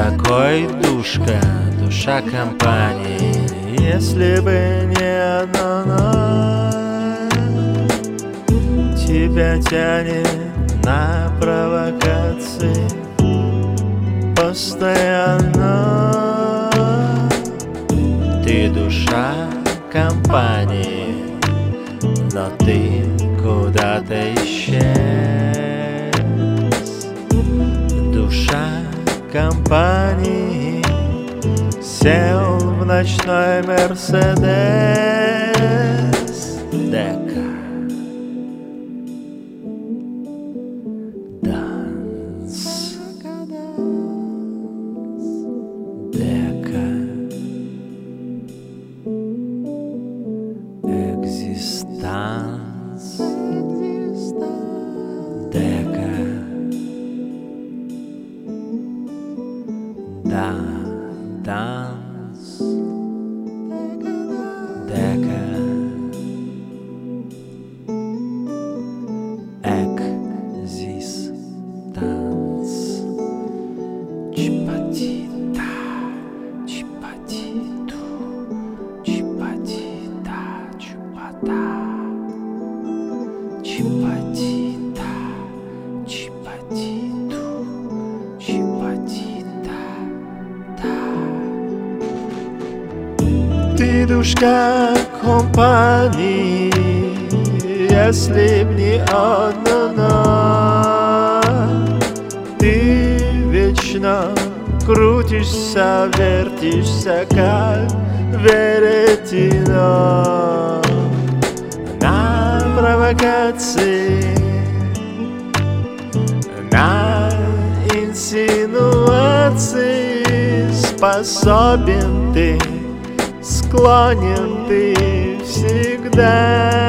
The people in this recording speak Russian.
такой душка, душа компании. Если бы не одна тебя тянет на провокации постоянно. Ты душа компании, но ты куда-то исчез. Душа компании сел в ночной Мерседес. Дека. Данс. Дека. Экзистанс. Дека. Да. Данс. Дека. Экзистанс. Чипатита, чипатиту, чипатита, чупата. Чипатита, чипатиту, чипатита, да. Ты душка компании, если б не одна. Ты вечно крутишься, вертишься, как веретено на провокации, на инсинуации. Способен ты, склонен ты всегда.